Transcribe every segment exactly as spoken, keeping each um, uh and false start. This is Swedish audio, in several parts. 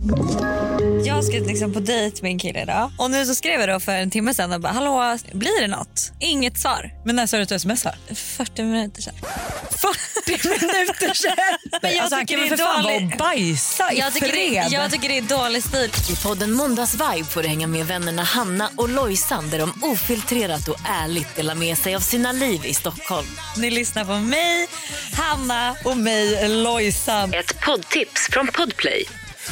Jag ska liksom på dejt med en kille idag. Och nu så skrev jag då för en timme sedan och bara, hallå, blir det något? Inget svar. Men när sa du att du smsar? fyrtio minuter sedan. fyrtio minuter sedan? Men jag alltså, han kan tycker väl det för är fan dålig... vara och bajsa i jag tycker, fred. det, jag tycker det är dålig stil. I podden Måndagsvibe får du hänga med vännerna Hanna och Lojsan där de ofiltrerat och ärligt delar med sig av sina liv i Stockholm. Ni lyssnar på mig, Hanna och mig, Lojsan. Ett poddtips från Podplay.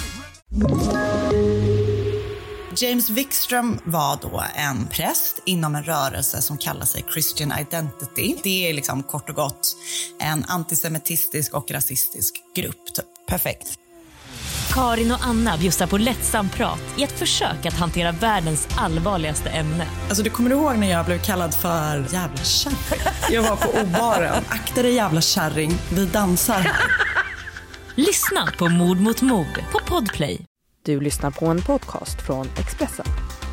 James Wikström var då en präst inom en rörelse som kallar sig Christian Identity. Det är liksom kort och gott en antisemitistisk och rasistisk grupp. Typ. Perfekt. Karin och Anna bjussar på lättsam prat i ett försök att hantera världens allvarligaste ämne. Alltså du kommer ihåg när jag blev kallad för jävla kärring? Jag var på O-baren. Akta dig jävla kärring, vi dansar. Lyssna på Mord mot mord på Podplay. Du lyssnar på en podcast från Expressen.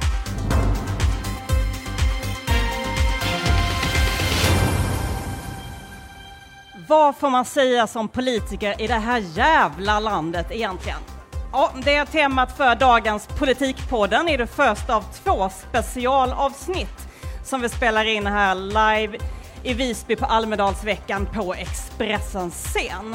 Vad får man säga som politiker i det här jävla landet egentligen? Ja, det är temat för dagens Politikpodden i det första av två specialavsnitt som vi spelar in här live i Visby på Almedalsveckan på Expressens scen.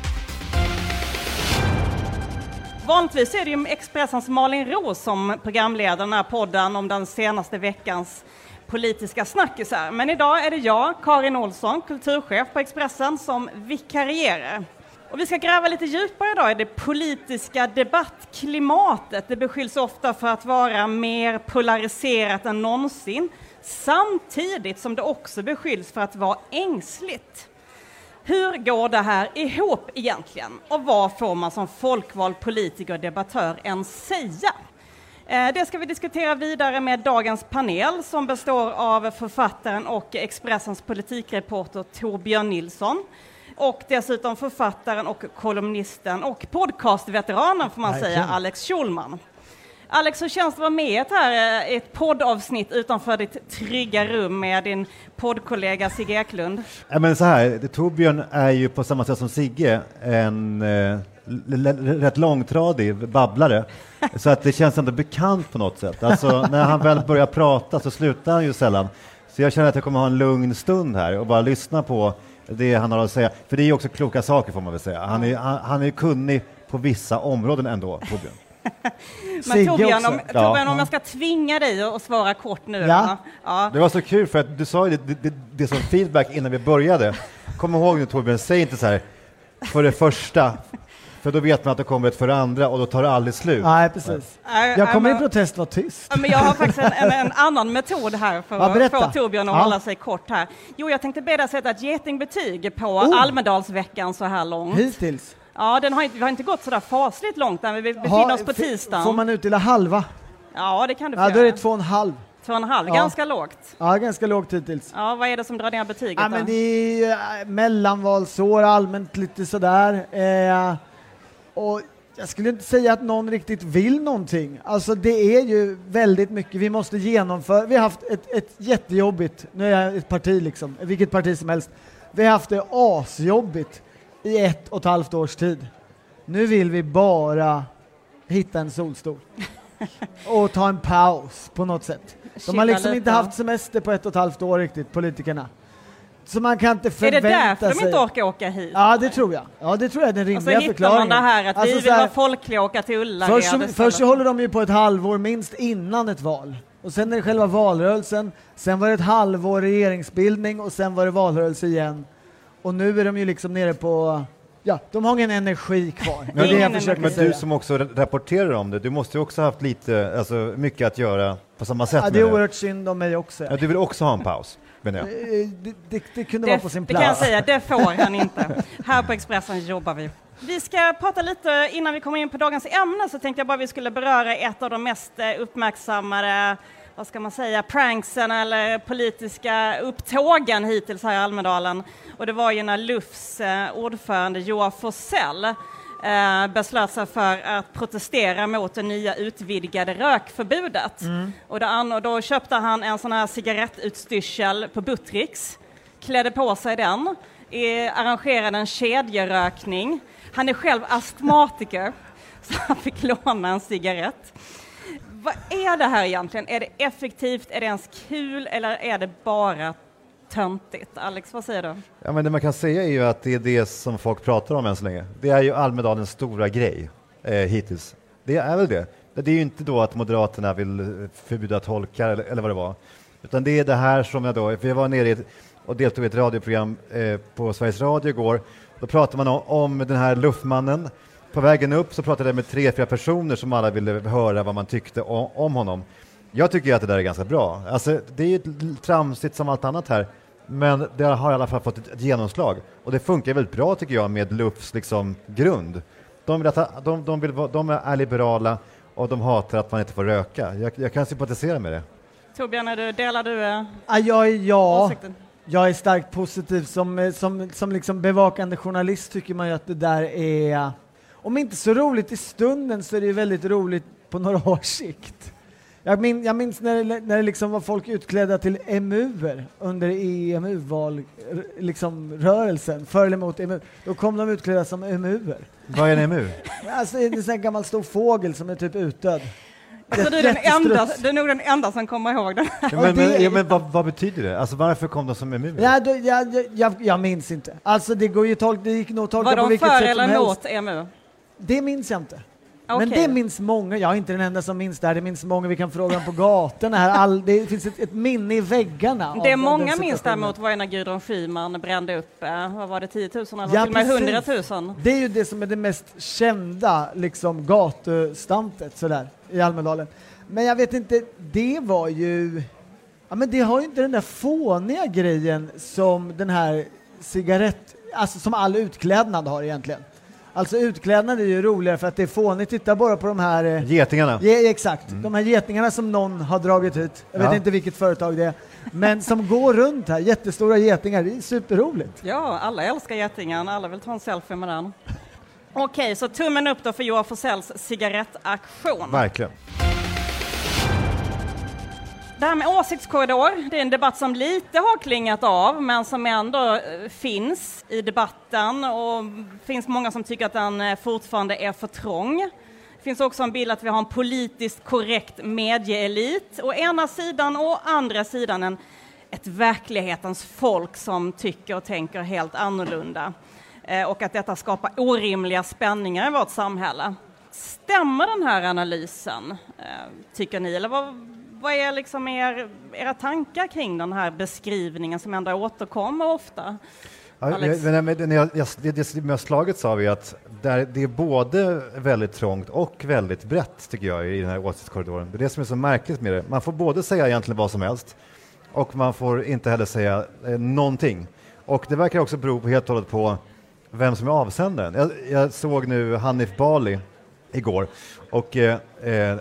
Vanligtvis är det ju Expressens Malin Ros som programleder den här podden om den senaste veckans politiska snackisar. Men idag är det jag, Karin Olsson, kulturchef på Expressen, som vikarierar. Och vi ska gräva lite djupare idag i det politiska debattklimatet. Det beskylls ofta för att vara mer polariserat än någonsin, samtidigt som det också beskylls för att vara ängsligt. Hur går det här ihop egentligen? Och vad får man som folkvald politiker och debattör än säga? Det ska vi diskutera vidare med dagens panel som består av författaren och Expressens politikreporter Torbjörn Nilsson. Och dessutom författaren och kolumnisten och podcastveteranen får man Verkligen. säga, Alex Schulman. Alex, hur känns det att vara med i ett, här, ett poddavsnitt utanför ditt trygga rum med din poddkollega Sigge Eklund? Ja, men så här, det, Torbjörn är ju på samma sätt som Sigge en eh, l- l- rätt långtradig babblare. Så att det känns ändå bekant på något sätt. Alltså när han väl börjar prata så slutar han ju sällan. Så jag känner att jag kommer ha en lugn stund här och bara lyssna på det han har att säga. För det är ju också kloka saker får man väl säga. Han är, han, han är kunnig på vissa områden ändå, Torbjörn. Men Torbjörn, om, Ja. Torbjörn, om jag ska tvinga dig att svara kort nu. Ja. Ja. Det var så kul för att du sa ju det, det, det, det som feedback innan vi började. Kom ihåg nu Torbjörn, säg inte så här för det första, för då vet man att det kommer ett för det andra och då tar det aldrig slut. Nej, precis. Jag kommer i protest vara tyst. Men jag har faktiskt en, en, en annan metod här för Ja, att få Torbjörn att Ja. hålla sig kort här. Jo, jag tänkte be dig sätta ett getingbetyg på Oh. Almedalsveckan så här långt. Hittills. Ja, den har inte, vi har inte gått så där fasligt långt när vi befinner Ha, oss på f- tisdagen. Får man utdela halva? Ja, det kan du få Ja, då är göra. det två och en halv. Två och en halv, Ja. ganska lågt. Ja, ganska lågt hittills. Ja, vad är det som drar ner betyget Ja, då? men det är äh, mellanvalsår, allmänt lite sådär. Eh, och jag skulle inte säga att någon riktigt vill någonting. Alltså det är ju väldigt mycket vi måste genomföra. Vi har haft ett, ett jättejobbigt, nu är jag ett parti liksom, vilket parti som helst. Vi har haft det asjobbigt i ett och ett halvt års tid. Nu vill vi bara hitta en solstol och ta en paus på något sätt. De har liksom lite. inte haft semester på ett och ett halvt år riktigt, politikerna. Så man kan inte Är förvänta det därför sig... de inte orkar åka hit? Ja, det tror jag. Ja, det tror jag är den Och så rimliga hittar förklaringen. man det här att Alltså vi så vill här- vara folkliga och åka till Ullared. Först, så, istället. först så håller de ju på ett halvår minst innan ett val. Och sen är det själva valrörelsen. Sen var det ett halvår regeringsbildning och sen var det valrörelse igen. Och nu är de ju liksom nere på... Ja, de har ingen energi kvar. Det är det jag försöker Men säga. du som också rapporterar om det, du måste ju också haft lite, alltså mycket att göra på samma sätt. Ja, det är med oerhört synd om mig också. Ja, du vill också ha en paus, menar jag. Eh, Det, det, det kunde Det, vara på sin det plats. kan jag säga, det får han inte. Här på Expressen jobbar vi. Vi ska prata lite, innan vi kommer in på dagens ämne så tänkte jag bara vi skulle beröra ett av de mest eh, uppmärksammade, vad ska man säga, pranksen eller politiska upptågen hittills här i Almedalen. Och det var ju när L U Fs eh, ordförande Joar Forsell eh, beslöt sig för att protestera mot det nya utvidgade rökförbudet. Mm. Och, då, an- och då köpte han en sån här cigarettutstyrsel på Buttricks, klädde på sig den, eh, arrangerade en kedjerökning. Han är själv astmatiker. så han fick låna en cigarett. Vad är det här egentligen? Är det effektivt? Är det ens kul? Eller är det bara töntigt? Alex, vad säger du? Ja, men det man kan säga är ju att det är det som folk pratar om än så länge. Det är ju Almedalens stora grej eh, hittills. Det är väl det. Det är ju inte då att Moderaterna vill förbjuda tolkar eller, eller vad det var. Utan det är det här som jag då... För jag var nere i ett, och deltog i ett radioprogram eh, på Sveriges Radio igår. Då pratade man om, om den här luffmannen. På vägen upp så pratade jag med tre, fyra personer som alla ville höra vad man tyckte om, om honom. Jag tycker att det där är ganska bra. Alltså, det är ju tramsigt som allt annat här. Men det har i alla fall fått ett, ett genomslag. Och det funkar väldigt bra tycker jag med Lufs liksom, grund. De, vill att, de, de, vill, de är liberala och de hatar att man inte får röka. Jag, jag kan sympatisera med det. Torbjörn, är du, delar du eh, Ah, jag är ja. åsikten? Jag är starkt positiv. Som, som, som liksom bevakande journalist tycker man ju att det där är, om inte så roligt i stunden så är det väldigt roligt på några års sikt. Jag, min, jag minns när det, när det liksom var folk utklädda till M U-er under E M U-val, liksom rörelsen, för eller emot E M U. Då kom de utklädda som M U-er. Vad är en M U? Alltså det är en sån gammal stor fågel som är typ utdöd. Alltså, du, är den enda, du är nog den enda som kommer ihåg den. Ja, men men, ja, men vad, vad betyder det? Alltså varför kom de som M U? Ja, då, jag, jag, jag, jag minns inte. Alltså det går ju tolk, det gick nog att tolka var på de vilket för sätt eller som helst. mot E M U? Det minns jag inte. Okay. Men det minns många. Jag är inte den enda som minns det här. Det minns många. Vi kan fråga dem på gatorna här. All, det finns ett, ett minne i väggarna. Det av många den minns däremot var när Gudrun Schyman brände upp, eh, vad var det, tio tusen eller Ja, till och med precis. hundratusen? Det är ju det som är det mest kända liksom, gatustantet sådär, i Almedalen. Men jag vet inte, det var ju... Ja, men det har ju inte den där fåniga grejen som den här cigarett... Alltså som all utklädnad har egentligen. Alltså utklädnad är ju roligare för att det är fånigt. Titta bara på de här... Eh, Getingarna. Ja, exakt. Mm. De här getingarna som någon har dragit hit. Jag vet Ja. inte vilket företag det är. Men som går runt här. Jättestora getingar. Det är superroligt. Ja, alla älskar getingar. Alla vill ta en selfie med den. Okej, så tummen upp då för Johan Forssells cigarettaktion. Verkligen. Det här med åsiktskorridor, det är en debatt som lite har klingat av men som ändå eh, finns i debatten och finns många som tycker att den eh, fortfarande är för trång. Det finns också en bild att vi har en politiskt korrekt medieelit å ena sidan och å andra sidan en, ett verklighetens folk som tycker och tänker helt annorlunda eh, och att detta skapar orimliga spänningar i vårt samhälle. Stämmer den här analysen, eh, tycker ni? Eller vad Vad är liksom er, era tankar kring den här beskrivningen som ändå återkommer ofta? Ja, Alex? men, men, men, jag, jag, det, det med slaget sa vi att där, det är både väldigt trångt och väldigt brett tycker jag i den här åsiktskorridoren. Det är det som är så märkligt med det. Man får både säga egentligen vad som helst och man får inte heller säga eh, någonting. Och det verkar också bero på helt och hållet på vem som är avsändaren. Jag, jag såg nu Hanif Bali igår och eh, eh,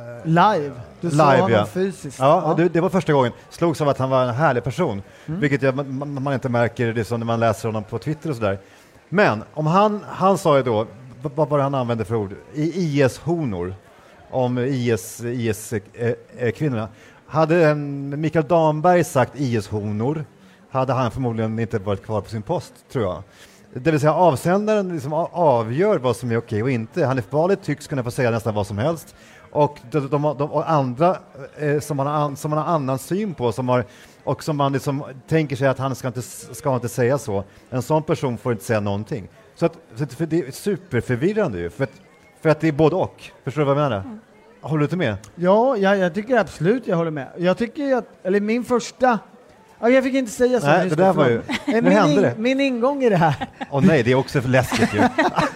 Live. Du såg Live, honom ja. fysiskt. Ja, Ja. Det, det var första gången. Slogs av att han var en härlig person. Mm. Vilket jag, man, man inte märker det som när man läser honom på Twitter och sådär. Men om han, han sa ju då, vad, vad var det han använde för ord? I I S-honor. Om I S, I S-kvinnorna. Hade en, Mikael Damberg sagt I S-honor hade han förmodligen inte varit kvar på sin post, tror jag. Det vill säga avsändaren liksom avgör vad som är okej och inte. Hanif Bali tycks kunna få säga nästan vad som helst. Och de, de, de, de och andra eh, som, man har, som man har annan syn på som har, och som man liksom tänker sig att han ska inte, ska inte säga så. En sån person får inte säga någonting. Så, att, så att, för det är superförvirrande ju. För att, för att det är både och. Förstår du vad jag menar? Mm. Håller du inte med? Ja, jag, jag tycker absolut jag håller med. Jag tycker att, eller min första... Ja, jag fick inte säga så. Nej, det där var ju... min, Nu hände in, det. min ingång i det här. Åh oh, nej, det är också för läskigt ju.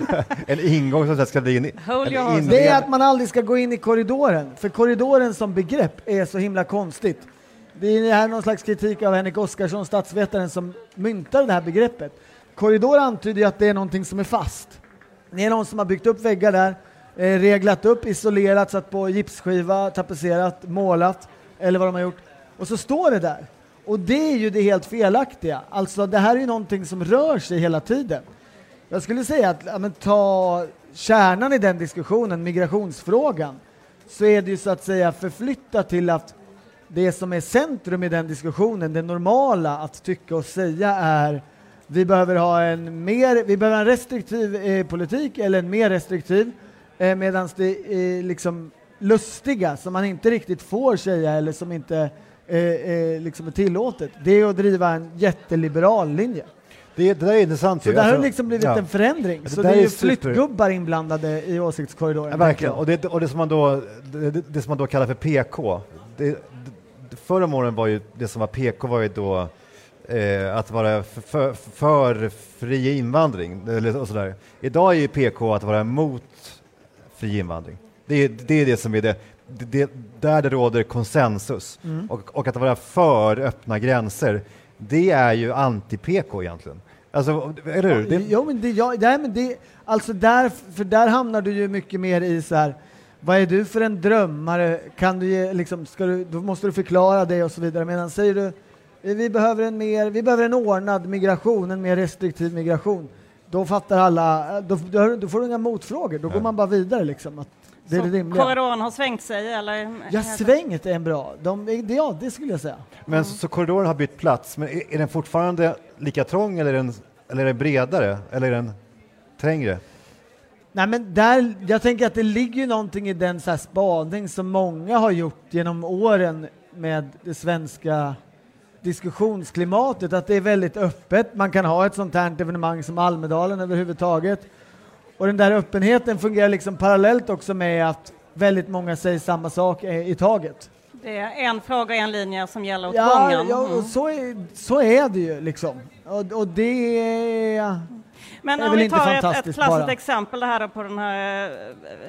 En ingång som ska bli in i... In det är att man aldrig ska gå in i korridoren. För korridoren som begrepp är så himla konstigt. Det är här någon slags kritik av Henrik Oskarsson, statsvetaren, som myntar det här begreppet. Korridor antyder ju att det är någonting som är fast. Det är någon som har byggt upp väggar där, eh, reglat upp, isolerat, satt på gipsskiva, tapetserat, målat, eller vad de har gjort. Och så står det där. Och det är ju det helt felaktiga. Alltså det här är ju någonting som rör sig hela tiden. Jag skulle säga att ja, men ta kärnan i den diskussionen, migrationsfrågan, så är det ju så att säga förflyttat till att det som är centrum i den diskussionen, det normala att tycka och säga är vi behöver ha en mer, vi behöver en restriktiv eh, politik eller en mer restriktiv Eh, Medan det är liksom lustiga som man inte riktigt får säga eller som inte eh, eh, liksom är tillåtet, det är att driva en jätteliberal linje. Det, det där är intressant. Så ju. där har Alltså, det liksom blivit ja. en förändring. Det Så där det är ju är super- flyttgubbar inblandade i åsiktskorridoren. Ja, verkligen. Och det, och det som man då det, det som man då kallar för P K. Det, det, förra om åren var ju det som var P K var ju då eh, att vara för, för, för fri invandring eller och sådär. Idag är ju P K att vara emot fri invandring. Det är det, är det som är det, det, det där det råder konsensus. Mm. Och, och att vara för öppna gränser, det är ju anti-P K egentligen. Alltså, eller hur? Det... Jo, men det, ja, nej, men det, alltså där, för där hamnar du ju mycket mer i så här, vad är du för en drömmare? Kan du ge, liksom, ska du, då måste du förklara det och så vidare. Medan säger du, vi behöver en mer, vi behöver en ordnad migration, en mer restriktiv migration. Då fattar alla, då, då, då får du inga motfrågor. Då ja. går man bara vidare liksom. Att det så är det rimliga. Korridoren har svängt sig eller? Ja, svängt är en bra. De, det, ja, det skulle jag säga. Men mm. så, så korridoren har bytt plats, men är, är den fortfarande lika trång eller är den, eller är den bredare eller är den trängre? Nej, men där, jag tänker att det ligger ju någonting i den så här spaning som många har gjort genom åren med det svenska diskussionsklimatet, att det är väldigt öppet. Man kan ha ett sånt här evenemang som Almedalen överhuvudtaget. Och den där öppenheten fungerar liksom parallellt också med att väldigt många säger samma sak i taget. Det är en fråga, en linje som gäller åt ja, gången. Ja, och så är, så är det ju liksom. Och, och det är... Men är om vi tar ett, ett klassiskt bara. exempel det här då på den här eh,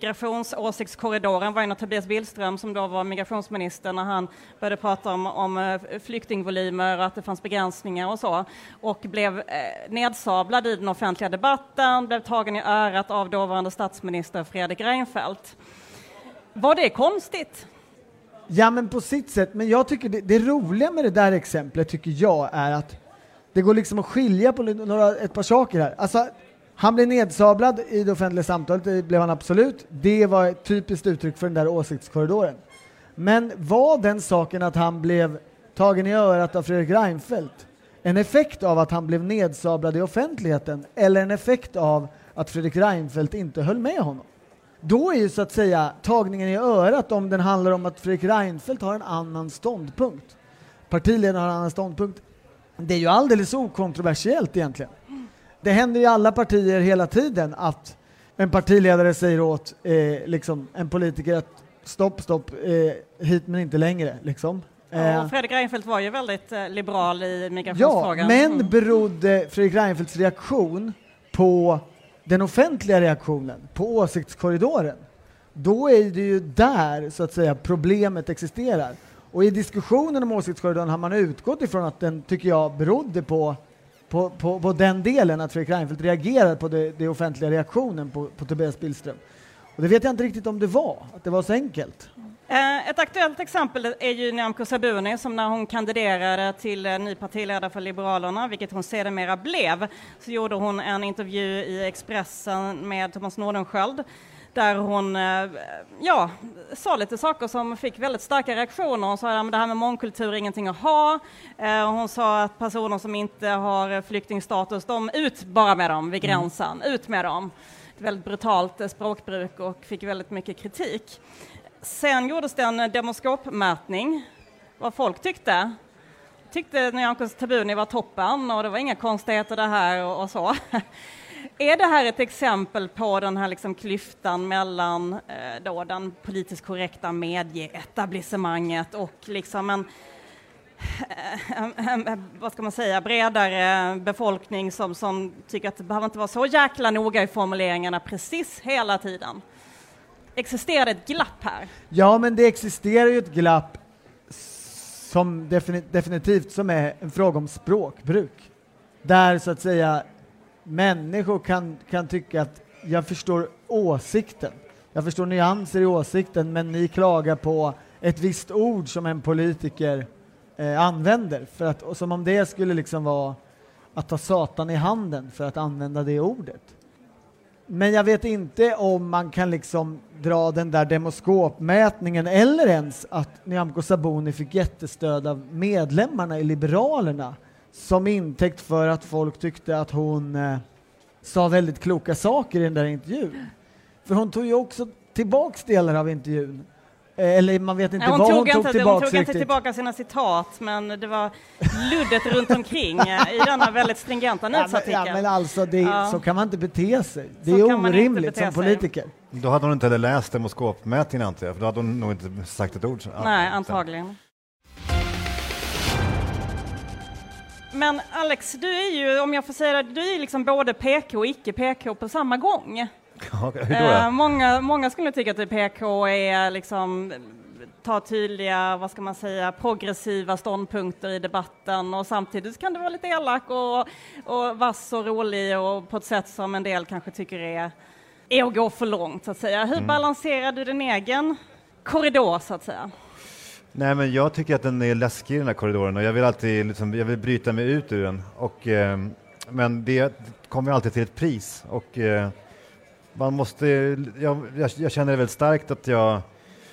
migrationsåsiktskorridoren var ju när Tobias Billström som då var migrationsminister när han började prata om, om eh, flyktingvolymer och att det fanns begränsningar och så och blev eh, nedsablad i den offentliga debatten, blev tagen i örat av dåvarande statsminister Fredrik Reinfeldt. Var det konstigt? Ja, men på sitt sätt, men jag tycker det, det roliga med det där exemplet tycker jag är att det går liksom att skilja på några, ett par saker här. Alltså, han blev nedsablad i det offentliga samtalet, det blev han absolut. Det var ett typiskt uttryck för den där åsiktskorridoren. Men var den saken att han blev tagen i örat av Fredrik Reinfeldt en effekt av att han blev nedsablad i offentligheten eller en effekt av att Fredrik Reinfeldt inte höll med honom? Då är ju så att säga tagningen i örat om den handlar om att Fredrik Reinfeldt har en annan ståndpunkt. Partiledaren har en annan ståndpunkt. Det är ju alldeles okontroversiellt egentligen. Det händer i alla partier hela tiden att en partiledare säger åt eh, liksom en politiker att stopp, stopp, eh, hit men inte längre. Liksom. Ja, och Fredrik Reinfeldt var ju väldigt eh, liberal i migrationsfrågan. Ja, men mm. berodde Fredrik Reinfeldts reaktion på den offentliga reaktionen, på åsiktskorridoren? Då är det ju där så att säga problemet existerar. Och i diskussionen om åsiktskorridoren har man utgått ifrån att den, tycker jag, berodde på, på, på, på den delen att Fredrik Reinfeldt reagerade på det, det offentliga reaktionen på, på Tobias Billström. Och det vet jag inte riktigt om det var, att det var så enkelt. Ett aktuellt exempel är ju Nyamko Sabuni som när hon kandiderade till ny partiledare för Liberalerna, vilket hon sedermera blev, så gjorde hon en intervju i Expressen med Thomas Nordenskjöld där hon ja, sa lite saker som fick väldigt starka reaktioner. Hon sa att det här med mångkultur är ingenting att ha. Hon sa att personer som inte har flyktingstatus, de ut bara med dem vid gränsen, ut med dem. Ett väldigt brutalt språkbruk och fick väldigt mycket kritik. Sen gjordes det en demoskopmätning vad folk tyckte. Tyckte Nyamko Sabuni var toppen och det var inga konstigheter det här och, och så. Är det här ett exempel på den här liksom klyftan mellan eh, då den politiskt korrekta medieetablissemanget och liksom en, en, en, en vad ska man säga, bredare befolkning som, som tycker att det behöver inte vara så jäkla noga i formuleringarna precis hela tiden? Existerar det ett glapp här? Ja, men det existerar ju ett glapp som defini- definitivt som är en fråga om språkbruk. Där så att säga människor kan, kan tycka att jag förstår åsikten. Jag förstår nyanser i åsikten, men ni klagar på ett visst ord som en politiker eh, använder. För att, och som om det skulle liksom vara att ta satan i handen för att använda det ordet. Men jag vet inte om man kan liksom dra den där demoskopmätningen eller ens att Nyamko Sabuni fick jättestöd av medlemmarna i Liberalerna som intäkt för att folk tyckte att hon eh, sa väldigt kloka saker i den där intervjun. För hon tog ju också tillbaks delar av intervjun. Eller man vet inte Nej, hon vad tog hon tog inte, tillbaka Hon tog inte riktigt. tillbaka sina citat, men det var luddet runt omkring i denna väldigt stringenta Ja, men, nyhetsartikel. ja, men alltså, det, Ja. så kan man inte bete sig. Det Så är kan man inte orimligt bete som sig. politiker. Då hade hon inte heller läst demoskopmätningen, antar jag, för då hade hon nog inte sagt ett ord. Nej, antagligen. Men Alex, du är ju, om jag får säga det, du är liksom både P K och icke-P K på samma gång. Ja, hur då? Eh, många, många skulle tycka att du P K är liksom ta tydliga, vad ska man säga, progressiva ståndpunkter i debatten, och samtidigt kan det vara lite elak och, och vass och rolig och på ett sätt som en del kanske tycker är, är att gå för långt, så att säga. Hur Mm. balanserar du din egen korridor, så att säga? Nej, men jag tycker att den är läskig, den här korridoren, och jag vill alltid liksom, jag vill bryta mig ut ur den. Och, eh, men det kommer alltid till ett pris. Och eh, man måste, jag, jag, jag känner det väldigt starkt att jag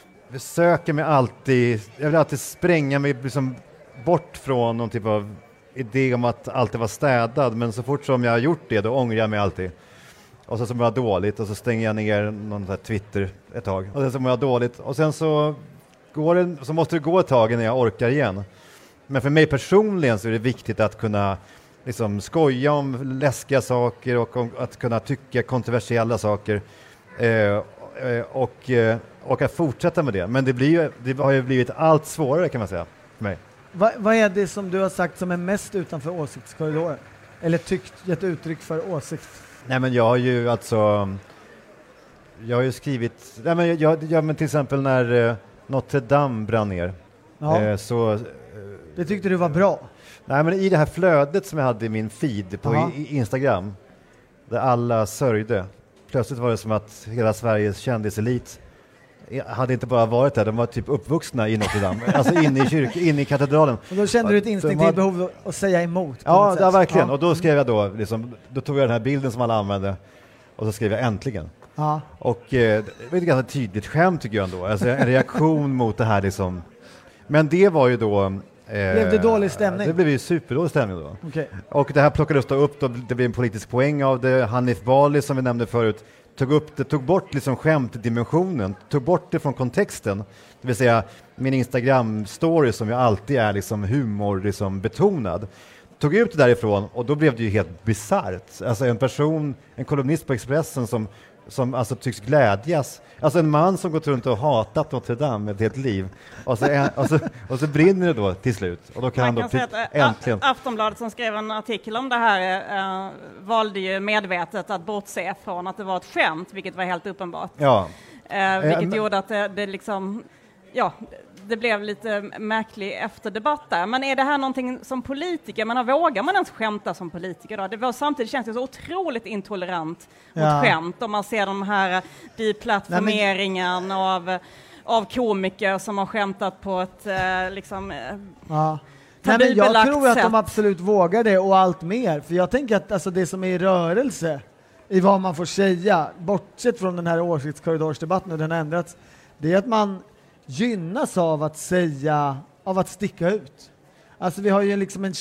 söker mig alltid, jag vill alltid spränga mig liksom bort från någon typ av idé om att alltid vara städad, men så fort som jag har gjort det, då ångrar jag mig alltid. Och så så mår jag dåligt, och så stänger jag ner någon där Twitter ett tag. Och sen så mår jag dåligt, och sen så går det, så måste det gå ett tag innan jag orkar igen. Men för mig personligen så är det viktigt att kunna liksom skoja om läskiga saker och om att kunna tycka kontroversiella saker. Eh, och, och att fortsätta med det. Men det, blir ju, det har ju blivit allt svårare, kan man säga, för mig. Va, vad är det som du har sagt som är mest utanför åsiktskorridoren? Eller tyckt, gett uttryck för åsikt? Nej, men jag har ju alltså... Jag har ju skrivit... Nej, men jag, jag, men till exempel när eh, Notre Dame brann ner. Ja. Eh, så... Eh, Det tyckte du var bra? Nej, men i det här flödet som jag hade i min feed på Aha. i, Instagram, där alla sörjde. Plötsligt var det som att hela Sveriges kändiselit hade inte bara varit där, de var typ uppvuxna i Notre Dame, alltså inne i kyrkan, inne i katedralen. Och då kände du ett De instinktivt var- behov att säga emot? på Ja, något sätt. ja, verkligen. Ja. Och då skrev jag då, liksom, då tog jag den här bilden som alla använde, och så skrev jag äntligen. Ja. Och eh, det var ett ganska tydligt skämt, tycker jag ändå. Alltså en reaktion mot det här liksom. Men det var ju då... Eh, Blev det dålig stämning? Det blev ju superdålig stämning då. Okej. Och det här plockades då upp, då, det blev en politisk poäng av det. Hanif Bali, som vi nämnde förut, tog upp det, tog bort liksom skämtdimensionen, tog bort det från kontexten. Det vill säga min Instagram-story, som ju alltid är liksom humor liksom betonad, tog ut det därifrån, och då blev det ju helt bisarrt. Alltså en person, en kolumnist på Expressen som, som alltså tycks glädjas. Alltså en man som gått runt och hatat Notre Dame ett helt liv. Och så, är, och så, och så brinner det då till slut. Och då kan Man han då kan säga pl- att äh, äntligen... Aftonbladet, som skrev en artikel om det här, äh, valde ju medvetet att bortse från att det var ett skämt, vilket var helt uppenbart. Ja. Eh, vilket men- gjorde att det, det liksom, ja, det blev lite märklig efterdebatt där. Men är det här någonting som politiker, men vågar man ens skämta som politiker då? Det var, samtidigt känns det så otroligt intolerant Ja. mot skämt, om man ser de här deplattformeringen av, av komiker som har skämtat på ett eh, liksom, eh, Ja. Nej, men jag tabubelagt tror att de sätt. absolut vågar det, och allt mer. För jag tänker att alltså, det som är i rörelse i vad man får säga, bortsett från den här åsiktskorridorsdebatten, och den har ändrats, det är att man gynnas av att säga, av att sticka ut. Alltså vi har ju liksom en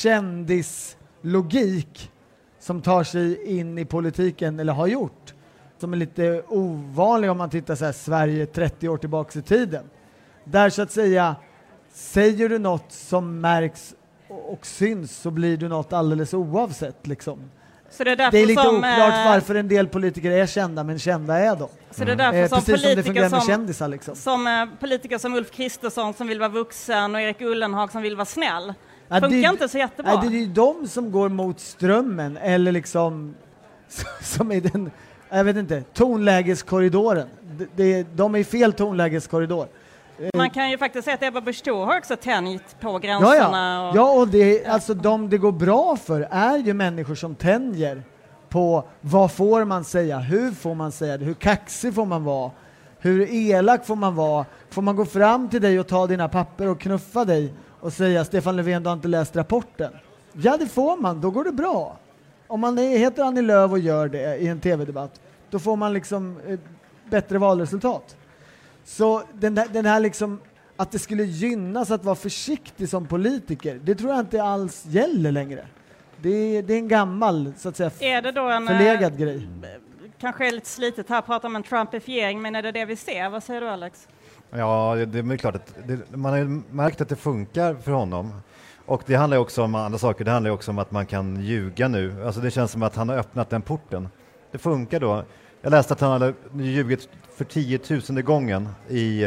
kändislogik som tar sig in i politiken, eller har gjort, som är lite ovanlig om man tittar så här Sverige trettio år tillbaka i tiden. Där så att säga, säger du något som märks och, och syns, så blir du något alldeles oavsett liksom. Så det är därför Det är lite som, oklart eh, varför en del politiker är kända, men kända är de. Så det är därför Eh, som precis som det politiker fungerar med som, kändisar liksom. som eh, politiker som Ulf Kristersson som vill vara vuxen, och Erik Ullenhag som vill vara snäll. Ja, Funkar det- inte så jättebra. Nej, det är ju de som går mot strömmen, eller liksom som är den, jag vet inte, tonlägeskorridoren. Det, det, de är i fel tonlägeskorridor. Man kan ju faktiskt säga att Ebba Busch Thor har också tänjt på Ja, gränserna. ja. Och, ja, och det, alltså de det går bra för är ju människor som tänjer på vad får man säga, hur får man säga det, hur kaxig får man vara, hur elak får man vara, får man gå fram till dig och ta dina papper och knuffa dig och säga Stefan Löfven, du har inte läst rapporten. Ja, det får man, då går det bra. Om man är, heter Annie Lööf och gör det i en tv-debatt, då får man liksom eh, bättre valresultat. Så den, där, den här liksom, att det skulle gynnas att vara försiktig som politiker, det tror jag inte alls gäller längre. Det är, det är en gammal, så att säga, är det då en, förlegad eh, grej. kanske är lite slitet här att prata om en trumpifiering, men är det det vi ser? Vad säger du, Alex? Ja, det, det är klart att det, man har ju märkt att det funkar för honom. Och det handlar också om andra saker. Det handlar också om att man kan ljuga nu. Alltså det känns som att han har öppnat den porten. Det funkar då. Jag läste att han hade ljugit för tiotusende gången i,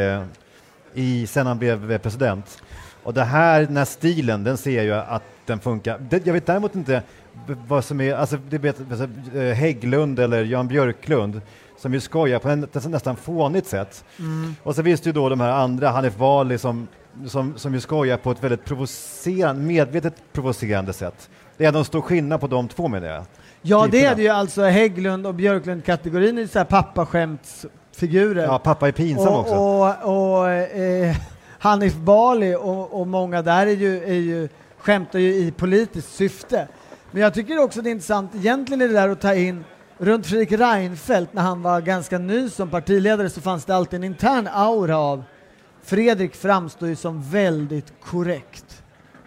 i, sen han blev president. Och det här, den här stilen, den ser jag ju att den funkar. Det, jag vet däremot inte vad som är, alltså det vet Hägglund eller Jan Björklund som ju skojar på ett nästan fånigt sätt. Mm. Och så visst ju då de här andra, Hanif Bali som, som, som ju skojar på ett väldigt provocerande, medvetet provocerande sätt. Det är de stor skillnad på de två, menar jag. Ja, typerna. Det är det ju alltså Hägglund och Björklund-kategorin är så här pappaskämtsfigurer. Ja, pappa är pinsam och, också. Och, och eh, Hanif Bali och, och många där är ju, är ju, skämtar ju i politiskt syfte. Men jag tycker också det är intressant, egentligen är det där att ta in runt Fredrik Reinfeldt när han var ganska ny som partiledare, så fanns det alltid en intern aura av Fredrik framstår ju som väldigt korrekt,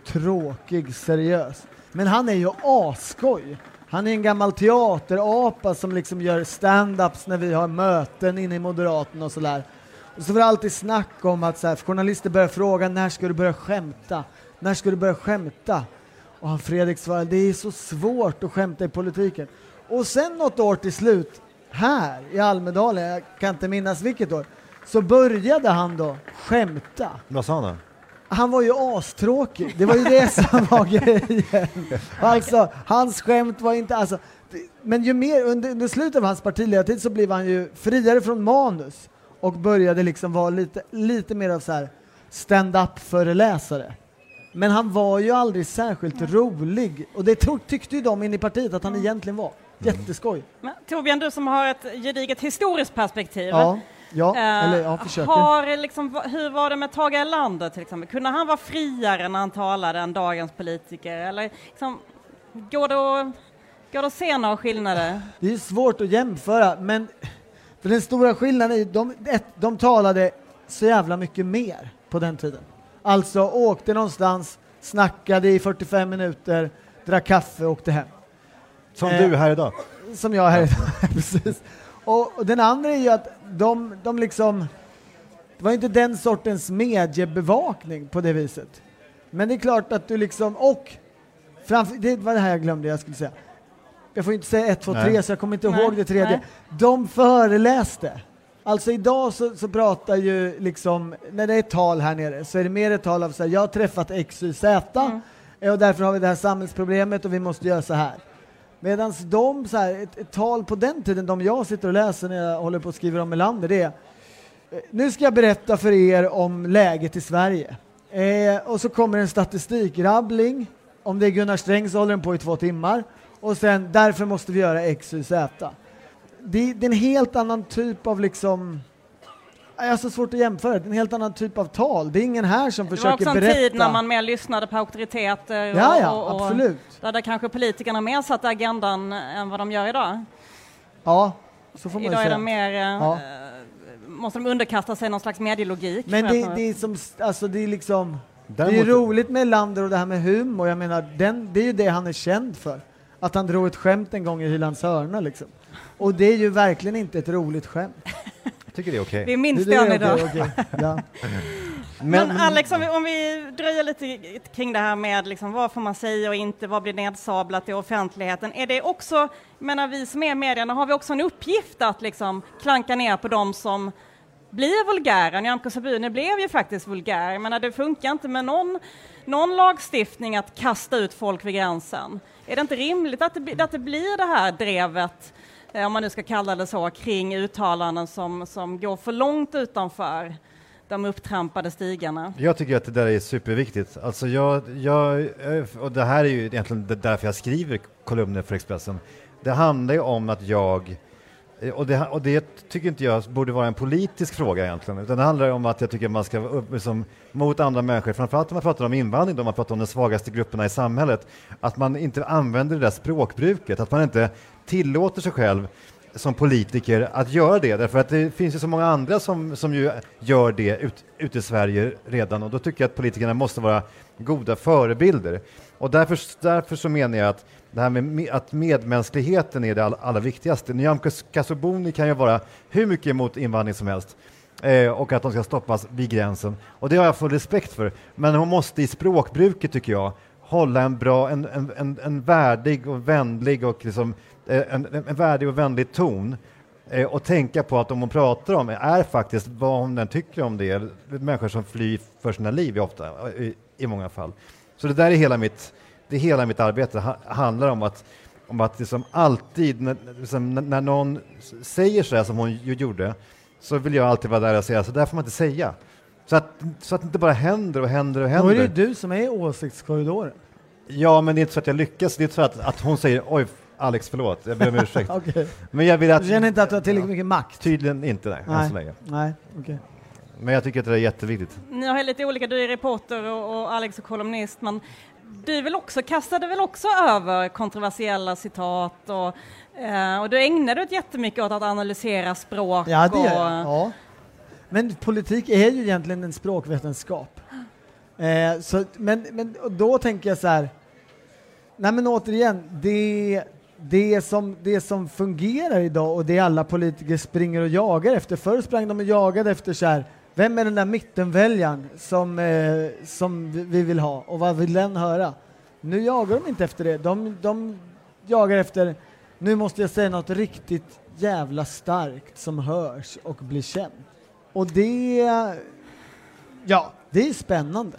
tråkig, seriös. Men han är ju asskoj. Han är en gammal teaterapa som liksom gör stand-ups när vi har möten inne i Moderaterna och sådär. Och så var det alltid snack om att så här, journalister börjar fråga, när ska du börja skämta? När ska du börja skämta? Och han Fredrik svarade, det är så svårt att skämta i politiken. Och sen något år till slut, här i Almedalen, jag kan inte minnas vilket år, så började han då skämta. Vad sa han då? Han var ju astråkig. Det var ju det som var grejen. Alltså, hans skämt var inte... Alltså, men ju mer, under, under slutet av hans partiledartid så blev han ju friare från manus och började liksom vara lite, lite mer av så här stand-up föreläsare. Men han var ju aldrig särskilt mm. rolig. Och det tog, tyckte ju de in i partiet att han mm. egentligen var. Jätteskoj. Men Torbjörn, du som har ett gediget historiskt perspektiv. Ja, ja, äh, eller jag försöker. Har liksom, hur var det med Tage Erlander till exempel? Kunde han vara friare när han talade än dagens politiker? Eller liksom, går det att, går det att se några skillnader? Det är svårt att jämföra, men för den stora skillnaden är de, ett, de talade så jävla mycket mer på den tiden. Alltså åkte någonstans, snackade i fyrtiofem minuter, drack kaffe och åkte hem. Som eh, du här idag. Som jag här idag, precis. Och, och den andra är ju att de, de liksom, det var inte den sortens mediebevakning på det viset. Men det är klart att du liksom, och framför, det var det här jag glömde jag skulle säga. Jag får inte säga ett, två, tre så jag kommer inte nej, ihåg det tredje. Nej. De föreläste. Alltså idag så, så pratar ju liksom, när det är ett tal här nere så är det mer ett tal av så här, jag har träffat X, Y, Z mm. och därför har vi det här samhällsproblemet och vi måste göra så här. Medan de, så här, ett, ett tal på den tiden, de jag sitter och läser när jag håller på att skriva om Melander, det är nu ska jag berätta för er om läget i Sverige. Eh, och så kommer en statistikrabbling, om det är Gunnar Sträng så håller den på i två timmar och sen därför måste vi göra X, Y, Z. Det, det är en helt annan typ av liksom, jag är så svårt att jämföra, det är en helt annan typ av tal. Det är ingen här som försöker berätta. Det var också en tid när man mer lyssnade på auktoriteter. Och, ja, ja, och, och absolut. Där, där kanske politikerna mer satte agendan än vad de gör idag. Ja, så får man idag säga. Idag är de mer, ja. äh, måste de underkasta sig någon slags medielogik. Men det, det är som, alltså det är liksom, Däremot... det är roligt med Lander och det här med humor. Jag menar, den, det är ju det han är känd för. Att han drog ett skämt en gång i Hylands hörna liksom. Och det är ju verkligen inte ett roligt skämt. Jag tycker det är okej. Vi minns det, det idag. Okay, okay. Ja. Men, Men Alex, om vi, om vi dröjer lite kring det här med liksom, vad får man säga och inte, vad blir nedsablat i offentligheten. Är det också, menar vi som är i medierna, har vi också en uppgift att liksom klanka ner på dem som blir vulgära? Nyamko Sabuni blev ju faktiskt vulgär. Jag menar, det funkar inte med någon, någon lagstiftning att kasta ut folk vid gränsen. Är det inte rimligt att det, att det blir det här drevet, om man nu ska kalla det så, kring uttalanden som, som går för långt utanför de upptrampade stigarna? Jag tycker att det där är superviktigt. Alltså jag, jag, och det här är ju egentligen därför jag skriver kolumner för Expressen. Det handlar ju om att jag, och det, och det tycker inte jag borde vara en politisk fråga egentligen, utan det handlar om att jag tycker att man ska vara upp liksom, mot andra människor, framförallt om man pratar om invandring, då man pratar om de svagaste grupperna i samhället, att man inte använder det där språkbruket, att man inte tillåter sig själv som politiker att göra det. Därför att det finns ju så många andra som, som ju gör det ut, ute i Sverige redan. Och då tycker jag att politikerna måste vara goda förebilder. Och därför, därför så menar jag att det här med att medmänskligheten är det all, allra viktigaste. Nyamko Sabuni kan ju vara hur mycket emot invandring som helst. Eh, och att de ska stoppas vid gränsen. Och det har jag full respekt för. Men hon måste i språkbruket, tycker jag, hålla en bra, en, en, en, en värdig och vänlig och liksom, eh, en, en värdig och vänlig ton. Eh, och tänka på att om hon pratar om är faktiskt vad hon den tycker om det. Människor som flyr för sina liv ofta, i, i många fall. Så det där är hela mitt, det är hela mitt arbete. Ha, handlar om att, om att liksom alltid när, liksom, när någon säger så här som hon ju gjorde, så vill jag alltid vara där och säga, så där får man inte säga. Så att, så att det inte bara händer och händer och händer. Då är det du som är åsiktskorridoren. Ja, men det är inte så att jag lyckas. Det är inte så att, att hon säger, oj Alex, förlåt, jag ber om ursäkt. Okay. Men jag vill att... Du känner inte att du har tillräckligt mycket makt? Tydligen inte, nej. Nej, så länge. nej okay. Men jag tycker att det är jätteviktigt. Ni har lite olika, du är reporter och, och Alex är kolumnist, men du vill också, kastade väl också över kontroversiella citat och Uh, och du ägnar dig jättemycket åt att analysera språk. Ja, det och... ja. Men politik är ju egentligen en språkvetenskap. Uh, så, men men och då tänker jag så här, nej men återigen, det, det, som, det som fungerar idag och det alla politiker springer och jagar efter. Förr sprang de och jagade efter så här, vem är den där mittenväljaren som, uh, som vi vill ha och vad vill den höra? Nu jagar de inte efter det. De, de jagar efter, nu måste jag säga något riktigt jävla starkt som hörs och blir känt. Och det, ja, det är spännande.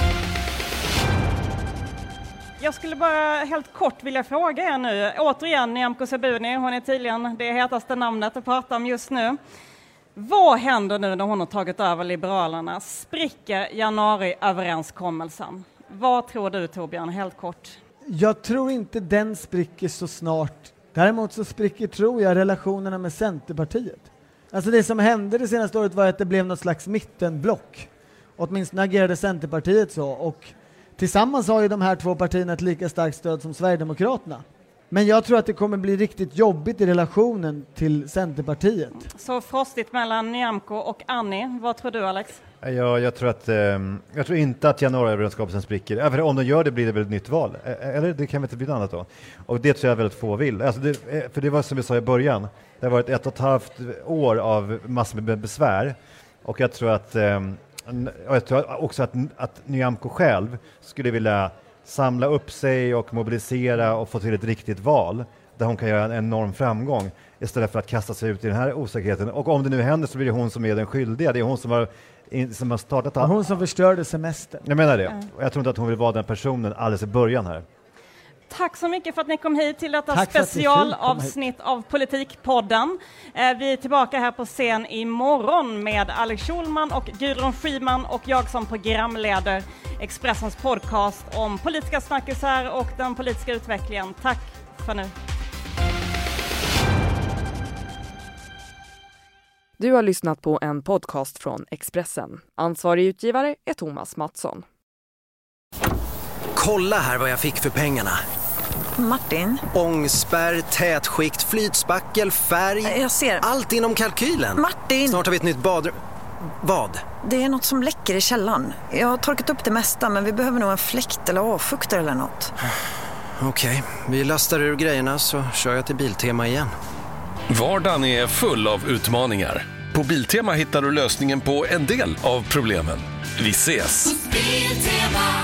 Jag skulle bara helt kort vilja fråga er nu. Återigen, Nyamko Sabuni, hon är tydligen det hetaste namnet att prata om just nu. Vad händer nu när hon har tagit över Liberalerna? Spricker januariöverenskommelsen? Vad tror du, Torbjörn, helt kort? Jag tror inte den spricker så snart. Däremot så spricker, tror jag, relationerna med Centerpartiet. Alltså det som hände det senaste året var att det blev något slags mittenblock. Åtminstone agerade Centerpartiet så. Och tillsammans har ju de här två partierna ett lika starkt stöd som Sverigedemokraterna. Men jag tror att det kommer bli riktigt jobbigt i relationen till Centerpartiet. Så frostigt mellan Nyamko och Annie. Vad tror du, Alex? Ja, jag tror att eh, jag tror inte att januariöverenskommelsen spricker. Även om de gör det blir det väl ett nytt val. Eller det kan väl inte bli något annat då. Och det tror jag väldigt få vill. Alltså det, för det var som vi sa i början. Det har varit ett och ett halvt år av massor med besvär. Och jag tror att eh, och jag tror också att, att Nyamko själv skulle vilja samla upp sig och mobilisera och få till ett riktigt val där hon kan göra en enorm framgång istället för att kasta sig ut i den här osäkerheten. Och om det nu händer så blir det hon som är den skyldiga. Det är hon som har, som har startat allt. Hon som förstörde semestern. Jag menar det. Och jag tror inte att hon vill vara den personen alldeles i början här. Tack så mycket för att ni kom hit till detta Tack specialavsnitt av Politikpodden. Eh, vi är tillbaka här på scen imorgon med Alex Schulman och Gudrun Schyman och jag som programleder Expressens podcast om politiska snackisar och den politiska utvecklingen. Tack för nu. Du har lyssnat på en podcast från Expressen. Ansvarig utgivare är Thomas Mattsson. Kolla här vad jag fick för pengarna. Martin? Ångspärr, tätskikt, flytspackel, färg. Jag ser. Allt inom kalkylen. Martin! Snart har vi ett nytt badrum. Vad? Det är något som läcker i källaren. Jag har torkat upp det mesta, men vi behöver nog en fläkt eller avfuktare eller något. Okej, vi lastar ur grejerna så kör jag till Biltema igen. Vardagen är full av utmaningar. På Biltema hittar du lösningen på en del av problemen. Vi ses! Biltema.